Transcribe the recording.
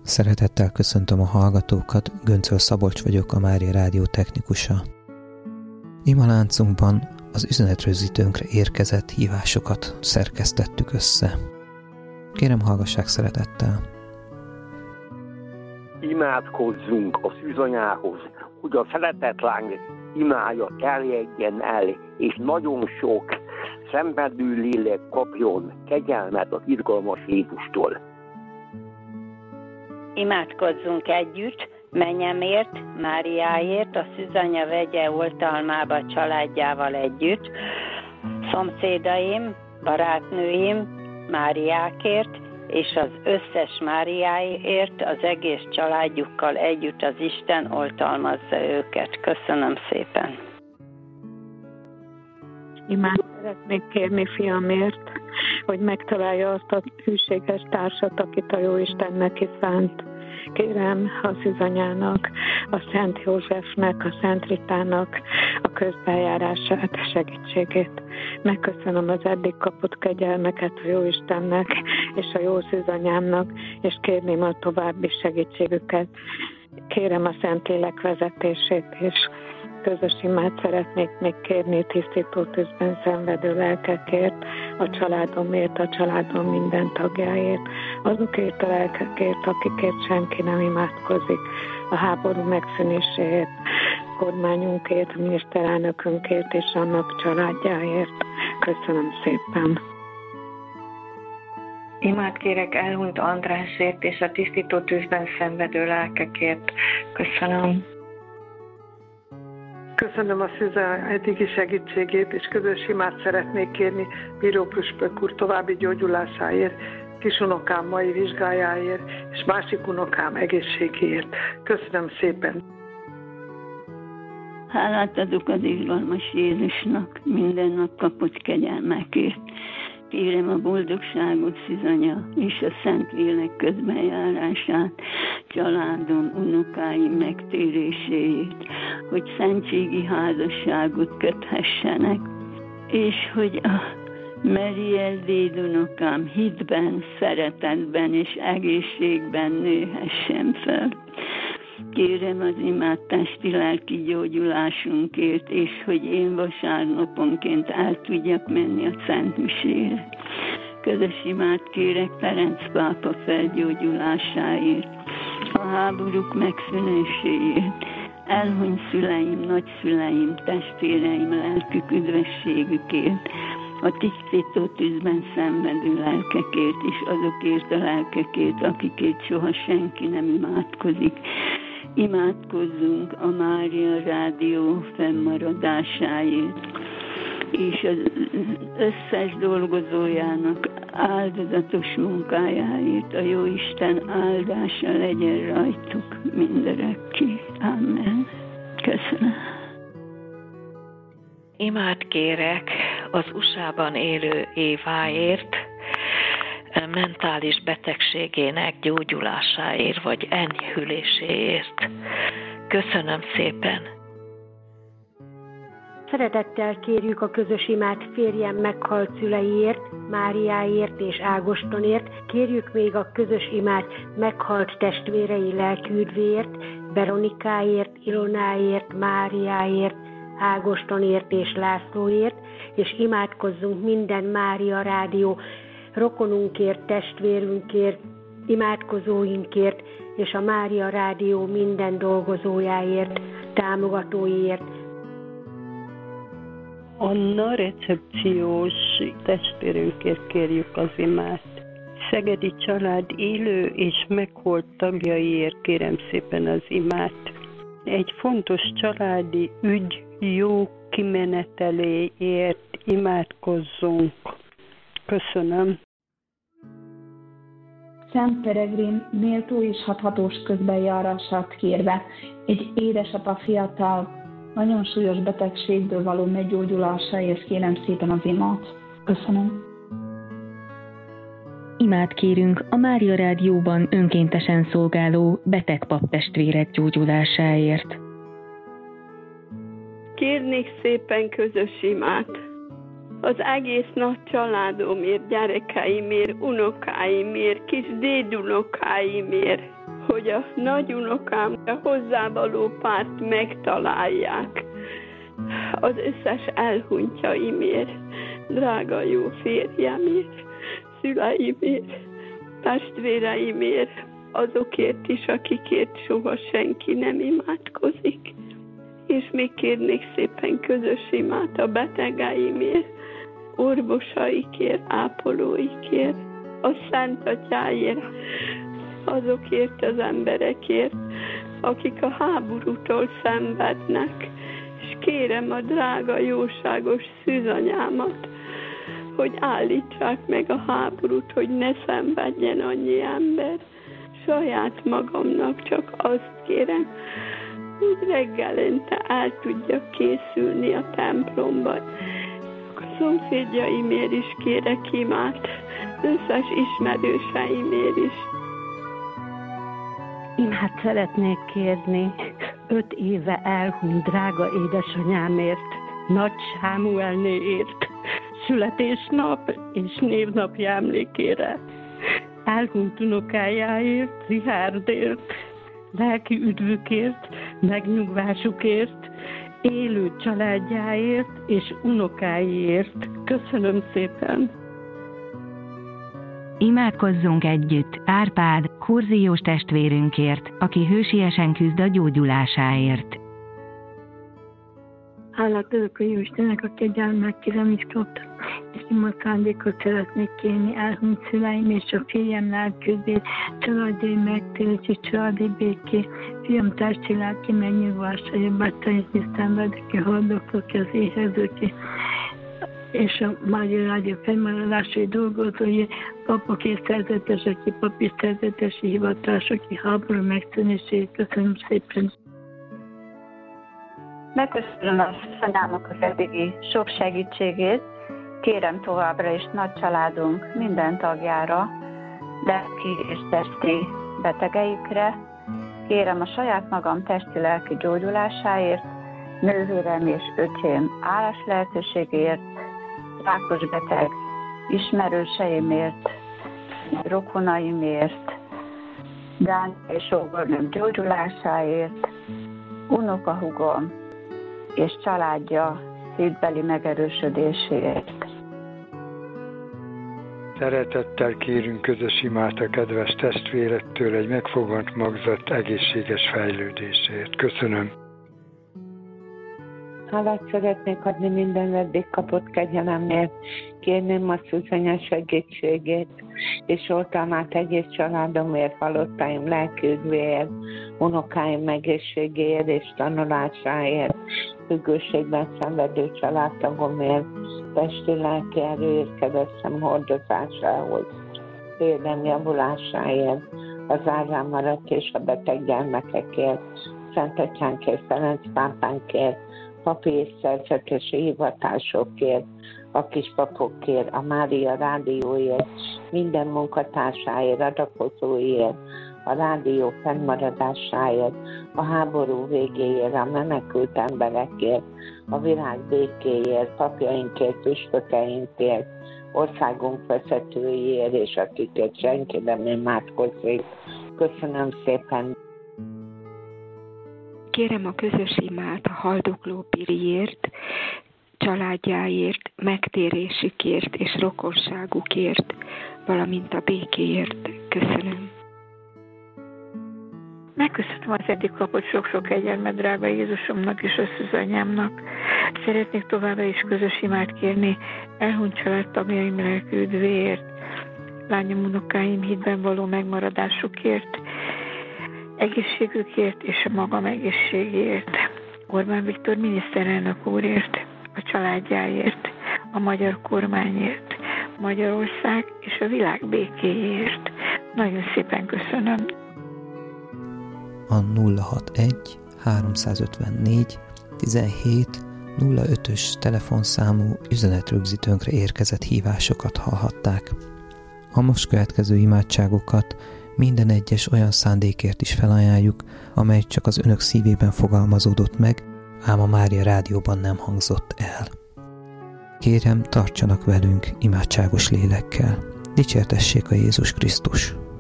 Szeretettel köszöntöm a hallgatókat, Göncöl Szabolcs vagyok, a Mária Rádió technikusa. Imaláncunkban az üzenetrögzítőnkre érkezett hívásokat szerkesztettük össze. Kérem, hallgassák szeretettel! Imádkozzunk a szűzanyához, hogy a szeretetláng imája terjedjen el, és nagyon sok szenvedő lélek kapjon kegyelmet az irgalmas Jézustól. Imádkozzunk együtt, mennyemért, Máriáért, a szűzanya vegye oltalmába családjával együtt, szomszédaim, barátnőim, Máriákért, és az összes Máriáért, az egész családjukkal együtt az Isten oltalmazza őket. Köszönöm szépen. Szeretnék kérni fiamért, hogy megtalálja azt a hűséges társat, akit a Jóistennek szánt. Kérem a szűzanyának, a Szent Józsefnek, a Szent Ritának a közbeljárását, segítségét. Megköszönöm az eddig kapott kegyelmeket a Jóistennek és a jó szűzanyámnak, és kérném a további segítségüket. Kérem a Szentlélek vezetését is. Közös imát szeretnék még kérni tisztító tűzben szenvedő lelkekért, a családomért, a családom minden tagjáért, azokért a lelkekért, akikért senki nem imádkozik, a háború megszűnéséért, kormányunkért, a miniszterelnökünkért és annak családjáért. Köszönöm szépen! Imát kérek elhunyt Andrásért és a tisztító tűzben szenvedő lelkekért. Köszönöm! Köszönöm a szűzanya eddigi segítségét, és közös imát szeretnék kérni Bíró Püspök úr további gyógyulásáért, kisunokám mai vizsgájáért, és másik unokám egészségéért. Köszönöm szépen! Hálát adok az irgalmas Jézusnak minden nap kapott kegyelmekért. Kérem a boldogságot szűzanya és a Szentlélek közbenjárását, családom, unokáim megtéréséért, hogy szentségi házasságot köthessenek, és hogy a Meriel dédunokám hitben, szeretetben és egészségben nőhessen fel. Kérem az imádtásti lelki gyógyulásunkért, és hogy én vasárnaponként el tudjak menni a Szent Misére. Közös imát kérek Ferenc pápa felgyógyulásáért, a háborúk megszűnéséért, elhunyt szüleim, nagyszüleim, testvéreim lelkük üdvességükért, a tisztító tűzben szenvedő lelkekért, és azokért a lelkekért, akikért soha senki nem imádkozik. Imádkozzunk a Mária Rádió fennmaradásáért, és az összes dolgozójának áldozatos munkájáért. A Jóisten áldása legyen rajtuk mindörökké. Amen. Köszönöm. Imát kérek az USA-ban élő Éváért, mentális betegségének gyógyulásáért vagy enyhüléséért. Köszönöm szépen! Szeretettel kérjük a közös imát férjem meghalt szüleiért, Máriáért és Ágostonért. Kérjük még a közös imát meghalt testvérei lelkiüdvéért, Veronikáért, Ilonáért, Máriáért, Ágostonért és Lászlóért, és imádkozzunk minden Mária Rádió rokonunkért, testvérünkért, imádkozóinkért, és a Mária Rádió minden dolgozójáért, támogatóiért. Anna recepciós testvérünkért kérjük az imát. Szegedi család élő és meghalt tagjaiért kérem szépen az imát. Egy fontos családi ügy jó kimeneteléért imádkozzunk. Köszönöm. Szent Peregrin méltó és hathatós közbenjárását kérve egy édesapa fiatal, nagyon súlyos betegségből való meggyógyulásáért kérem szépen az imát. Köszönöm. Imát kérünk a Mária Rádióban önkéntesen szolgáló beteg paptestvérek gyógyulásáért. Kérnék szépen közös imát az egész nagy családomért, gyerekeimért, unokáimért, kis dédunokáimért, hogy a nagyunokám a hozzávaló párt megtalálják az összes elhunytjaimért, drága jó férjemért, szüleimért, testvéreimért, azokért is, akikért soha senki nem imádkozik. És még kérnék szépen közös imát a betegeimért, orvosaikért, ápolóikért, a Szent Atyáért, azokért az emberekért, akik a háborútól szenvednek. És kérem a drága, jóságos szűzanyámat, hogy állítsák meg a háborút, hogy ne szenvedjen annyi ember. Saját magamnak csak azt kérem, hogy reggelente el tudjak készülni a templomban. A szomszédjaimért is kérek imát, összes ismerőseimért is. Imát szeretnék kérni 5 éve elhunyt drága édesanyámért, Nagy Sámuelnéért, születésnap és névnapja emlékére, elhunyt unokájáért, Richardért, lelki üdvükért, megnyugvásukért, élő családjáért és unokáiért. Köszönöm szépen! Imádkozzunk együtt Árpád, kurziós testvérünkért, aki hősiesen küzd a gyógyulásáért. Hálát adok a Jóistennek, aki a gyermekkére is kaptam, és ima szándékot szeretnék kérni elhunyt szüleim és a férjem lelküzdét, családi megtérés, családi béké, fiam testi lelki megnyugvása, betegyezni szenvedőké, haldoklóké, az éhezőké, és a Mária Rádió fennmaradásai dolgozói, papok és szerzetesek, papi szerzetesi hivatások, háború megszűnését. Köszönöm szépen! Megköszönöm a szanyámnak az eddigi sok segítségét. Kérem továbbra is nagy családunk minden tagjára, lelki és testi betegeikre. Kérem a saját magam testi-lelki gyógyulásáért, nővérem és öcsém állás lehetőségért, rákos beteg ismerőseimért, rokonaimért, Dánia és ógornőm gyógyulásáért, unokahúgom és családja szívbeli megerősödéséért. Szeretettel kérünk közös imát a kedves testvérettől egy megfogant magzat egészséges fejlődésért. Köszönöm. Hálát szeretnék adni minden eddig kapott kegyelemért. Kérném a Szűzanya segítségét, és oltalmát egész családomért, halottaim lelküdvéért, unokáim egészségéért és tanulásáért, függőségben szenvedő családtagomért, testi-lelki erőért, keresztem hordozásához, félelem javulásáért, az árán maradt és a beteg gyermekekért, Szent Atyánkért, Ferenc pápánkért, papi és szerzetesi hivatásokért, a kispapokért, a Mária Rádióért, minden munkatársáért, adakozóért, a rádió fennmaradásáért, a háború végéért, a menekült emberekért, a világ békéért, papjainkért, püspökeinkért, országunk vezetőiért, és akiket senki nem imádkozik. Köszönöm szépen! Kérem a közös imát a haldokló Piriért, családjáért, megtérésükért és rokonságukért, valamint a békéért. Köszönöm. Megköszönöm az eddig kapott sok-sok kegyelmet, drága Jézusomnak és a szűzanyámnak. Szeretnék továbbra is közös imát kérni elhunyt családtagjaim lelki üdvéért, lányom, unokáim hitben való megmaradásukért, egészségükért és a magam egészségért, Orbán Viktor miniszterelnök úrért, a családjáért, a magyar kormányért, Magyarország és a világ békéért. Nagyon szépen köszönöm. A 061 354 17 05-ös telefonszámú üzenetrögzítőnkre érkezett hívásokat hallhatták. A most következő imádságokat minden egyes olyan szándékért is felajánljuk, amely csak az önök szívében fogalmazódott meg, ám a Mária Rádióban nem hangzott el. Kérem, tartsanak velünk imádságos lélekkel. Dicsértessék a Jézus Krisztus!